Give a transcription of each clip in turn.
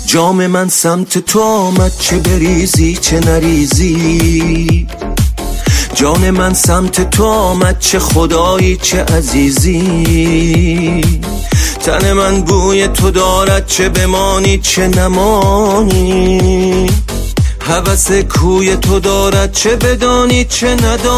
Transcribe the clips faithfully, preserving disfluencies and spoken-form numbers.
جام من سمت تو آمد، چه بریزی چه نریزی. جان من سمت تو آمد، چه خدایی چه عزیزی. تن من بوی تو دارد، چه بمانی چه نمانی. هوس کوی تو دارد، چه بدانی چه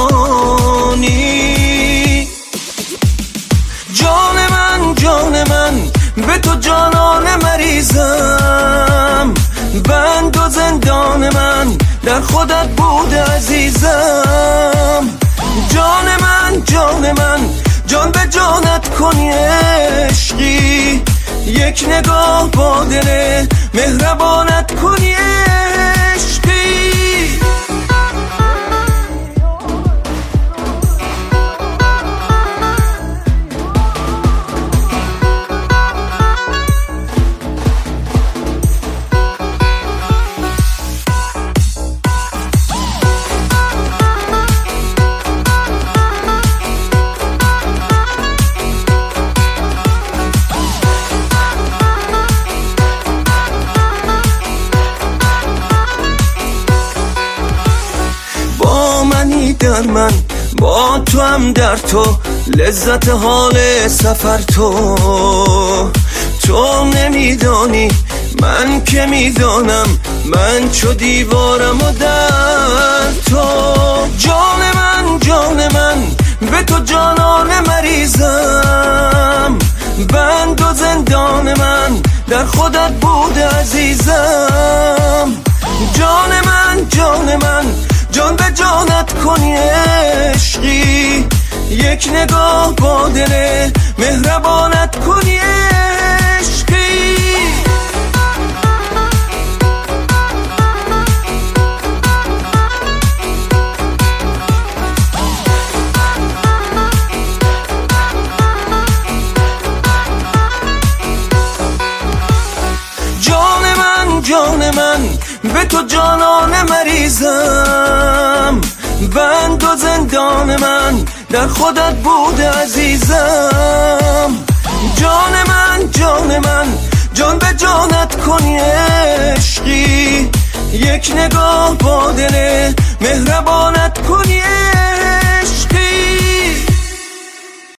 ندانی. جان من جان من به تو جانان مریزم. بند و زندان من در خودت بود عزیزم. جان من جان من جان به جانت کنی عشقی. یک نگاه با دل مهربانت کنی عشقی. در من با تو هم در تو، لذت حال سفر تو. تو نمیدانی من که میدانم، من چو دیوارم و در تو. جان من جان من به تو جانان مریزم. بند و زندان من در خودت بود عزیزم. جان من جان من جان به جانت کنی عشقی. یک نگاه با دل مهربانت کنی عشقی. جان من جان من به تو جانان مریزم. بند و زندان من در خودت بود عزیزم. جان من جان من جان به جانت کنی عشقی. یک نگاه با دل مهربانت کنی.